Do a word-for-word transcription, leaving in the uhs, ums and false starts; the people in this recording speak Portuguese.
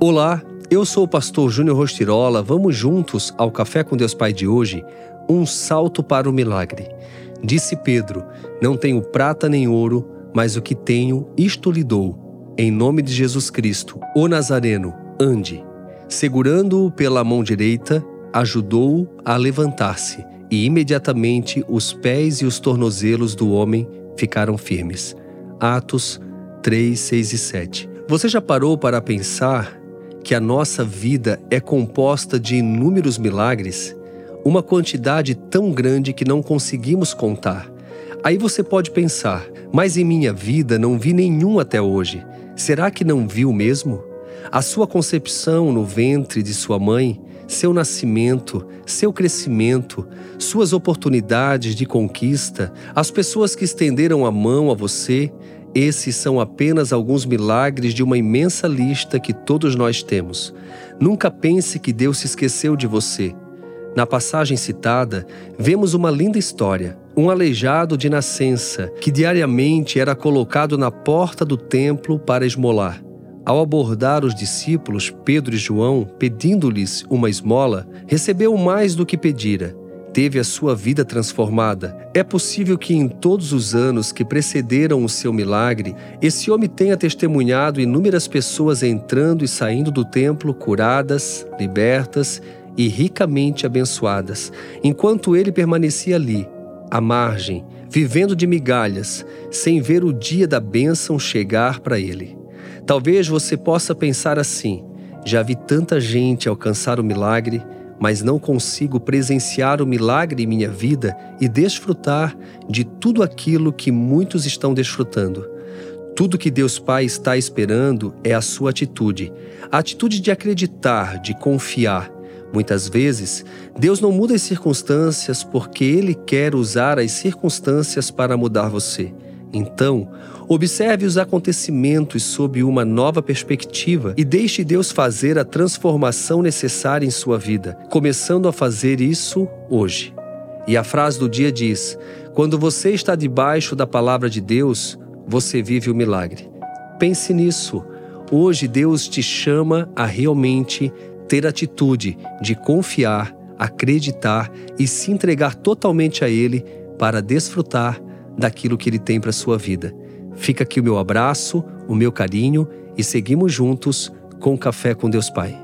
Olá, eu sou o pastor Júnior Rostirola. Vamos juntos ao Café com Deus Pai de hoje, um salto para o milagre. Disse Pedro: não tenho prata nem ouro, mas o que tenho, isto lhe dou. Em nome de Jesus Cristo, o Nazareno, ande. Segurando-o pela mão direita, ajudou-o a levantar-se, e imediatamente os pés e os tornozelos do homem ficaram firmes. Atos três, seis e sete. Você já parou para pensar que a nossa vida é composta de inúmeros milagres? Uma quantidade tão grande que não conseguimos contar. Aí você pode pensar: mas em minha vida não vi nenhum até hoje. Será que não viu mesmo? A sua concepção no ventre de sua mãe, seu nascimento, seu crescimento, suas oportunidades de conquista, as pessoas que estenderam a mão a você, esses são apenas alguns milagres de uma imensa lista que todos nós temos. Nunca pense que Deus se esqueceu de você. Na passagem citada, vemos uma linda história. Um aleijado de nascença, que diariamente era colocado na porta do templo para esmolar. Ao abordar os discípulos, Pedro e João, pedindo-lhes uma esmola, recebeu mais do que pedira. Teve a sua vida transformada. É possível que em todos os anos que precederam o seu milagre, esse homem tenha testemunhado inúmeras pessoas entrando e saindo do templo curadas, libertas e ricamente abençoadas, enquanto ele permanecia ali, à margem, vivendo de migalhas, sem ver o dia da bênção chegar para ele. Talvez você possa pensar assim: já vi tanta gente alcançar o milagre, mas não consigo presenciar o milagre em minha vida e desfrutar de tudo aquilo que muitos estão desfrutando. Tudo que Deus Pai está esperando é a sua atitude, a atitude de acreditar, de confiar. Muitas vezes, Deus não muda as circunstâncias porque Ele quer usar as circunstâncias para mudar você. Então, observe os acontecimentos sob uma nova perspectiva e deixe Deus fazer a transformação necessária em sua vida, começando a fazer isso hoje. E a frase do dia diz: quando você está debaixo da palavra de Deus, você vive o milagre. Pense nisso. Hoje Deus te chama a realmente ter atitude de confiar, acreditar e se entregar totalmente a Ele para desfrutar daquilo que Ele tem para a sua vida. Fica aqui o meu abraço, o meu carinho e seguimos juntos com o Café com Deus Pai.